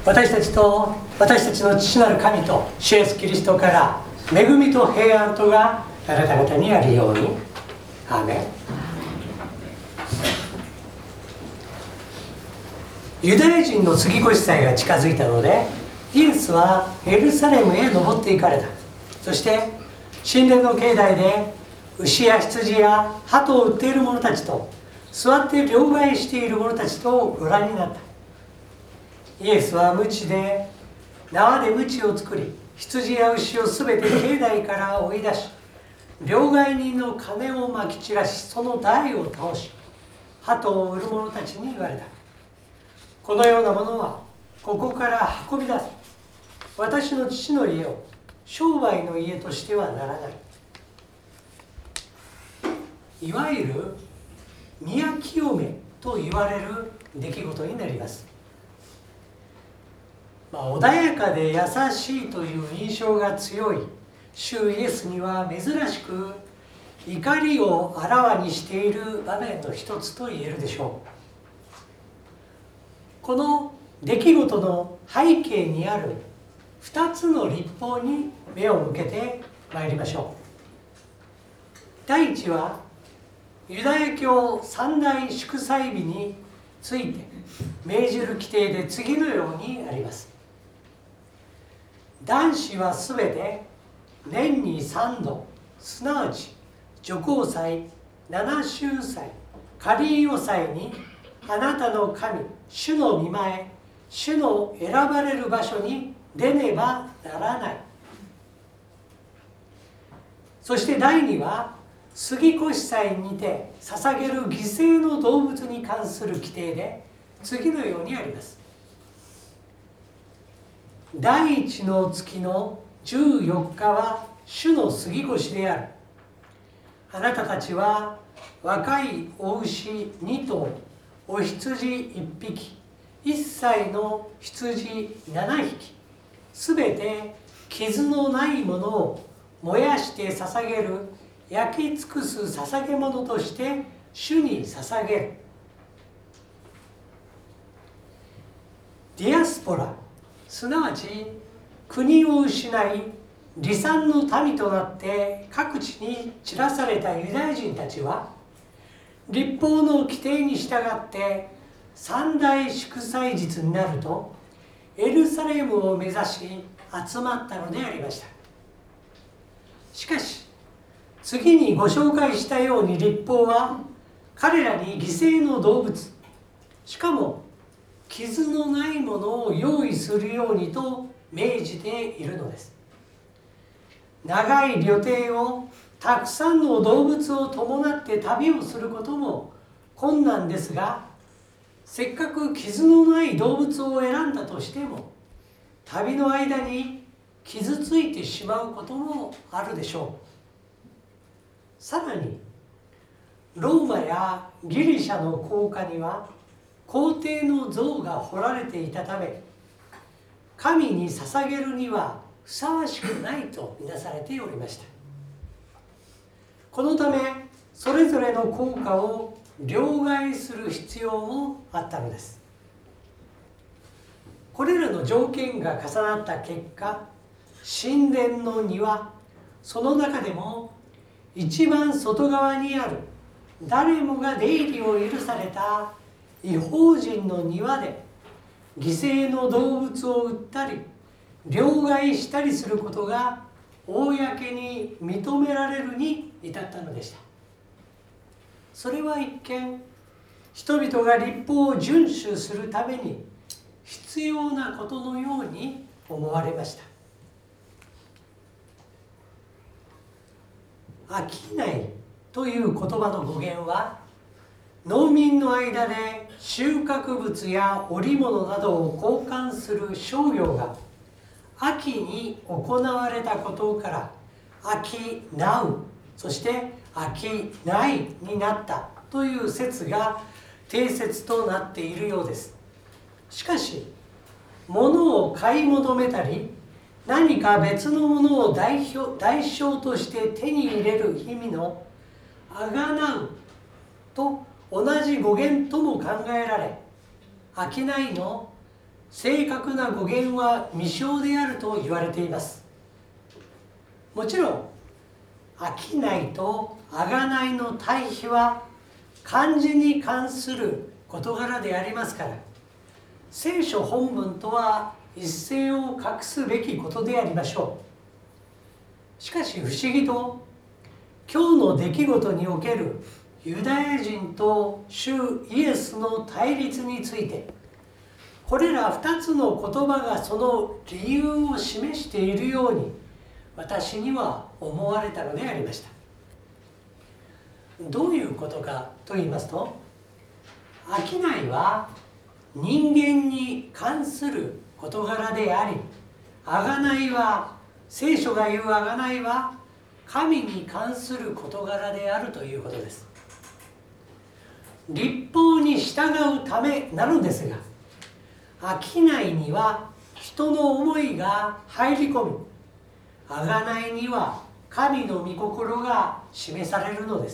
私たちの父なる神と主イエスキリストから恵みと平安とがあなた方にあるように。アーメン。ユダヤ人の杉越祭が近づいたので、イエスはエルサレムへ登っていかれた。そして神殿の境内で牛や羊や鳩を売っている者たちと座って両替している者たちとご覧になった。イエスは鞭で縄で鞭を作り、羊や牛をすべて境内から追い出し、両替人の金をまき散らし、その台を倒し、鳩を売る者たちに言われた。このようなものはここから運び出す。私の父の家を商売の家としてはならない。いわゆる宮清めと言われる出来事になります。穏やかで優しいという印象が強い主イエスには珍しく怒りをあらわにしている場面の一つと言えるでしょう。この出来事の背景にある2つの律法に目を向けてまいりましょう。第一はユダヤ教三大祝祭日について命じる規定で次のようにあります。男子はすべて年に3度、すなわち除光祭、七宗祭、カリーオ祭にあなたの神、主の御前、主の選ばれる場所に出ねばならない。そして第2は杉越祭にて捧げる犠牲の動物に関する規定で次のようにあります。第一の月の14日は主の杉越である。あなたたちは若いお牛2頭、お羊1匹、1歳の羊7匹、すべて傷のないものを燃やして捧げる焼き尽くす捧げ物として主に捧げる。ディアスポラ、すなわち国を失い離散の民となって各地に散らされたユダヤ人たちは、律法の規定に従って三大祝祭日になるとエルサレムを目指し集まったのでありました。しかし次にご紹介したように律法は彼らに犠牲の動物、しかも傷のないものを用意するようにと命じているのです。長い旅程をたくさんの動物を伴って旅をすることも困難ですが、せっかく傷のない動物を選んだとしても旅の間に傷ついてしまうこともあるでしょう。さらにローマやギリシャの高架には皇帝の像が彫られていたため、神に捧げるにはふさわしくないとみなされておりました。このためそれぞれの高価を両替する必要もあったのです。これらの条件が重なった結果、神殿の庭、その中でも一番外側にある誰もが出入りを許された異邦人の庭で犠牲の動物を売ったり両替したりすることが公に認められるに至ったのでした。それは一見人々が律法を遵守するために必要なことのように思われました。商いという言葉の語源は、農民の間で収穫物や織物などを交換する商業が秋に行われたことから商う、そして商いになったという説が定説となっているようです。しかし物を買い求めたり何か別のものを代償として手に入れる意味のあがなうと同じ語源とも考えられ、商いの正確な語源は未詳であると言われています。もちろん商いと贖いの対比は漢字に関する事柄でありますから、聖書本文とは一線を画すべきことでありましょう。しかし不思議と今日の出来事におけるユダヤ人と主イエスの対立について、これら2つの言葉がその理由を示しているように私には思われたのでありました。どういうことかと言いますと、商いは人間に関する事柄であり、贖いは、聖書が言う贖いは神に関する事柄であるということです。律法に従うためなのですが、商いには人の思いが入り込み、贖いには神の御心が示されるのです。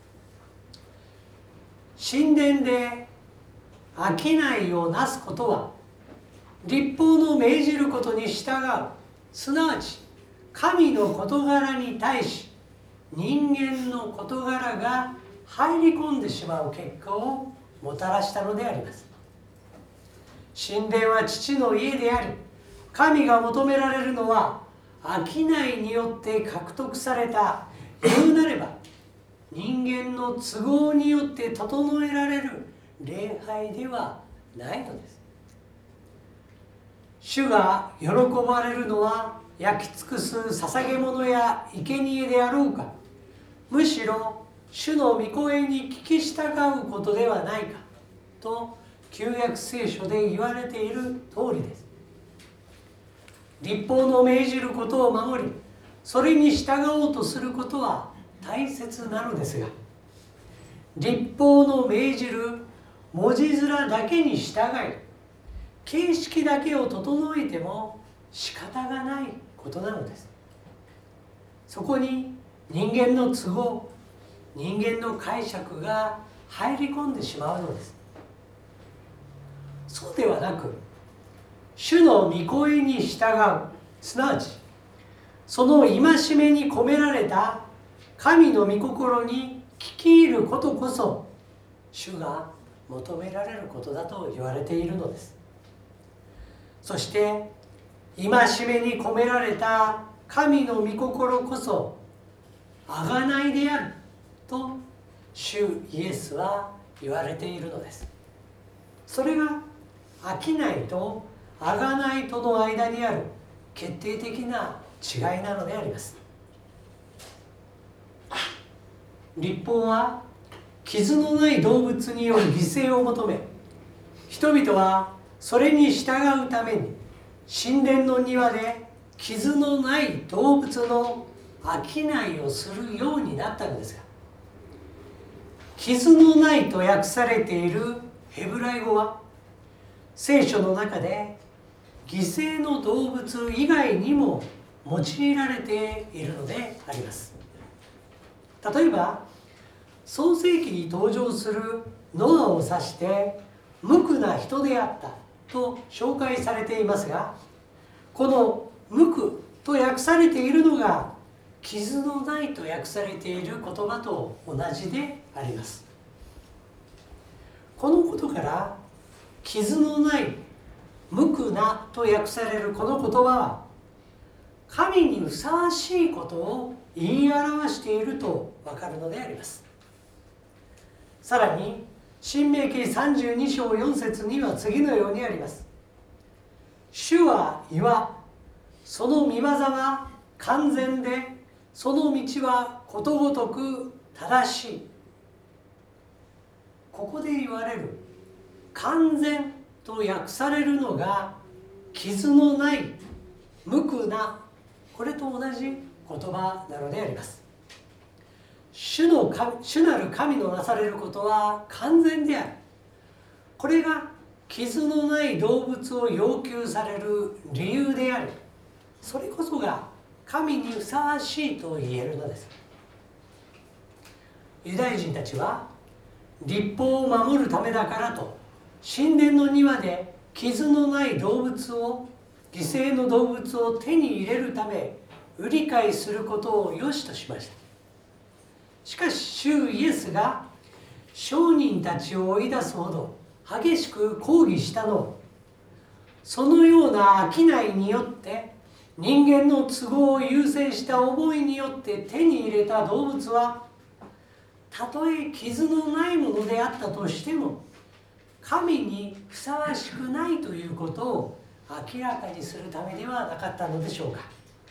神殿で商いをなすことは、律法の命じることに従う、すなわち神の事柄に対し人間の事柄が入り込んでしまう結果をもたらしたのであります。神殿は父の家であり、神が求められるのは商いによって獲得された、言うなれば人間の都合によって整えられる礼拝ではないのです。主が喜ばれるのは焼き尽くす捧げ物や生贄であろうか、むしろ主の御声に聞き従うことではないかと旧約聖書で言われている通りです。律法の命じることを守り、それに従おうとすることは大切なのですが、律法の命じる文字面だけに従い、形式だけを整えても仕方がないことなのです。そこに人間の都合、人間の解釈が入り込んでしまうのです。そうではなく、主の御声に従う、すなわちその戒めに込められた神の御心に聞き入ることこそ、主が求められることだと言われているのです。そして戒めに込められた神の御心こそ贖いであると主イエスは言われているのです。それが商いと贖いとの間にある決定的な違いなのであります。律法は傷のない動物による犠牲を求め、人々はそれに従うために神殿の庭で傷のない動物の商いをするようになったのですが、傷のないと訳されているヘブライ語は聖書の中で犠牲の動物以外にも用いられているのであります。例えば創世記に登場するノアを指して無垢な人であったと紹介されていますが、この無垢と訳されているのが傷のないと訳されている言葉と同じであります。このことから傷のない無垢なと訳されるこの言葉は神にふさわしいことを言い表しているとわかるのであります。さらに申命記32章4節には次のようにあります。主は言わ、その御業は完全で、その道はことごとく正しい。ここで言われる完全と訳されるのが傷のない無垢な、これと同じ言葉なのであります。主なる神のなされることは完全である。これが傷のない動物を要求される理由である。それこそが神にふさわしいと言えるのです。ユダヤ人たちは律法を守るためだからと神殿の庭で傷のない動物を、犠牲の動物を手に入れるため売り買いすることを良しとしました。しかし主イエスが商人たちを追い出すほど激しく抗議したのは、そのような商いによって人間の都合を優先した思いによって手に入れた動物は、たとえ傷のないものであったとしても神にふさわしくないということを明らかにするためではなかったのでしょうか。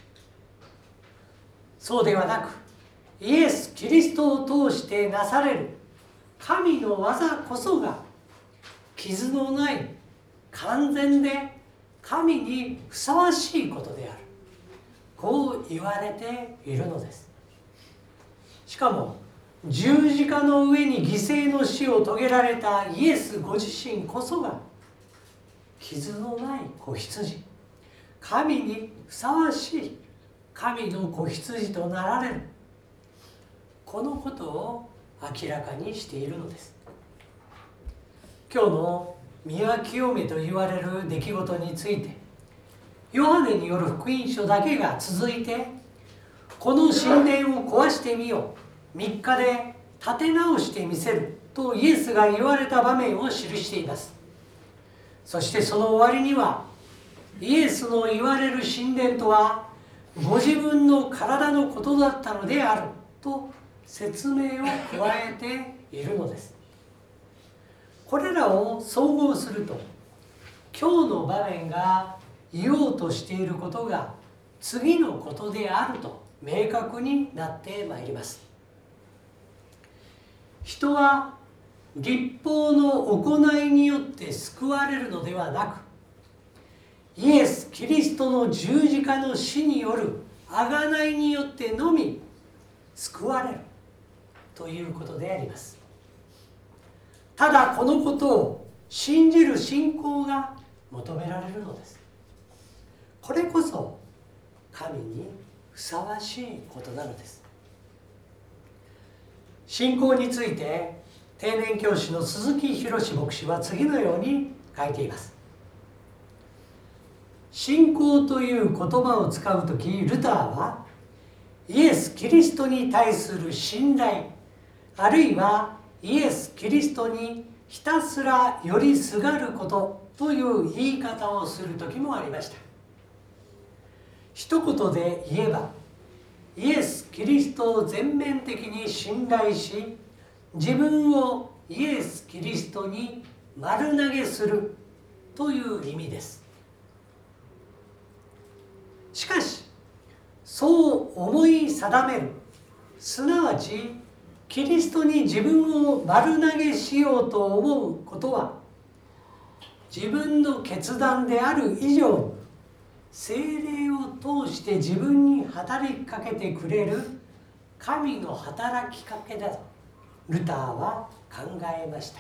そうではなく、イエス・キリストを通してなされる神の技こそが傷のない完全で神にふさわしいことである、こう言われているのです。しかも十字架の上に犠牲の死を遂げられたイエスご自身こそが傷のない子羊、神にふさわしい神の子羊となられる、このことを明らかにしているのです。今日の御輪清めと言われる出来事について、ヨハネによる福音書だけが続いて、この神殿を壊してみよう、3日で建て直してみせるとイエスが言われた場面を記しています。そしてその終わりには、イエスの言われる神殿とはご自分の体のことだったのであると説明を加えているのです。これらを総合すると、今日の場面が言おうとしていることが次のことであると明確になってまいります。人は律法の行いによって救われるのではなく、イエス・キリストの十字架の死による贖いによってのみ救われるということであります。ただこのことを信じる信仰が求められるのです。これこそ神にふさわしいことなのです。信仰について定年教師の鈴木博牧師は次のように書いています。信仰という言葉を使うとき、ルターはイエス・キリストに対する信頼、あるいはイエス・キリストにひたすらよりすがることという言い方をするときもありました。一言で言えば、イエス・キリストを全面的に信頼し、自分をイエス・キリストに丸投げするという意味です。しかし、そう思い定める、すなわちキリストに自分を丸投げしようと思うことは、自分の決断である以上に聖霊を通して自分に働きかけてくれる神の働きかけだとルターは考えました。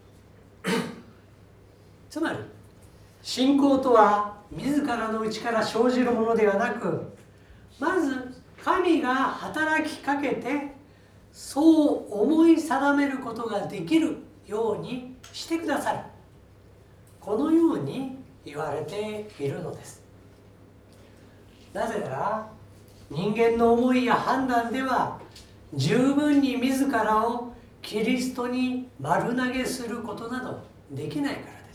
つまり信仰とは自らの内から生じるものではなく、まず神が働きかけてそう思い定めることができるようにしてくださる、このように言われているのです。なぜなら人間の思いや判断では十分に自らをキリストに丸投げすることなどできないからです。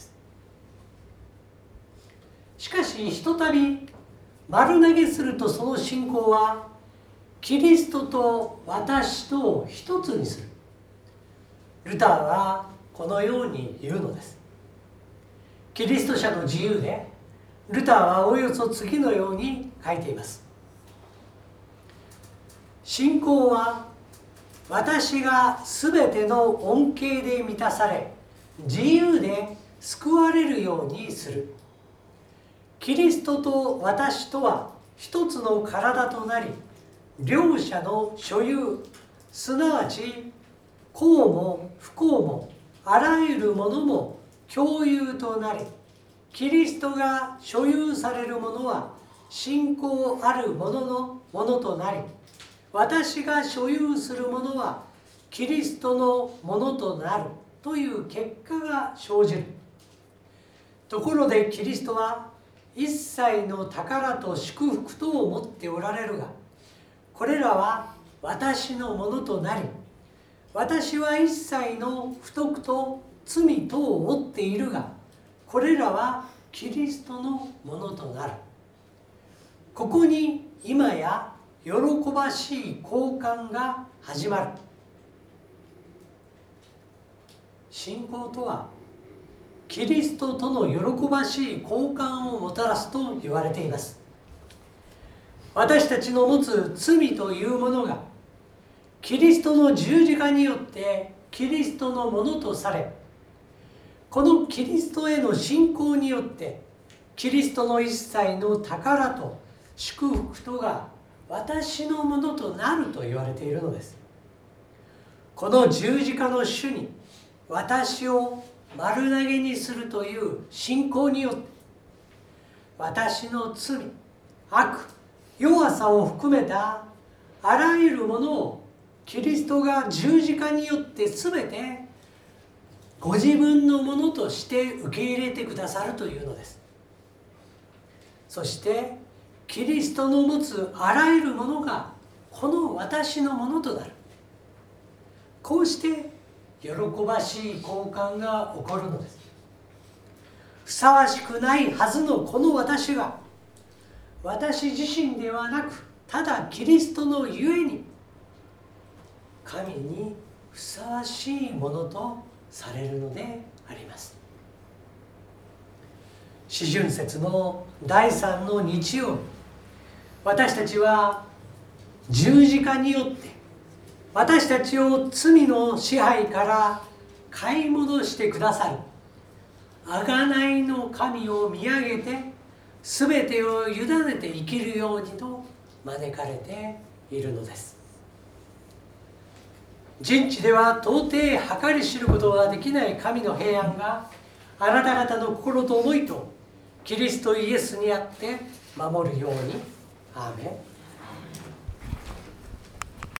しかしひとたび丸投げすると、その信仰はキリストと私とを一つにする。ルターはこのように言うのです。キリスト者の自由でルターはおよそ次のように書いています。信仰は私がすべての恩恵で満たされ、自由で救われるようにする。キリストと私とは一つの体となり、両者の所有、すなわち幸も不幸もあらゆるものも共有となり、キリストが所有されるものは信仰あるもののものとなり、私が所有するものはキリストのものとなるという結果が生じる。 ところでキリストは一切の宝と祝福とを持っておられるが、これらは私のものとなり、私は一切の不徳と罪とを負っているが、これらはキリストのものとなる。ここに今や喜ばしい交換が始まる。信仰とはキリストとの喜ばしい交換をもたらすと言われています。私たちの持つ罪というものがキリストの十字架によってキリストのものとされ、このキリストへの信仰によってキリストの一切の宝と祝福とが私のものとなると言われているのです。この十字架の主に私を丸投げにするという信仰によって、私の罪、悪、弱さを含めたあらゆるものをキリストが十字架によって全てご自分のものとして受け入れてくださるというのです。そしてキリストの持つあらゆるものがこの私のものとなる。こうして喜ばしい交換が起こるのです。ふさわしくないはずのこの私が、私自身ではなくただキリストのゆえに神にふさわしいものとされるのであります。四旬節の第3の日曜日、私たちは十字架によって私たちを罪の支配から買い戻してくださる贖いの神を見上げて全てを委ねて生きるようにと招かれているのです。人知では到底計り知ることができない神の平安があなた方の心と思いとキリストイエスにあって守るように。アーメン。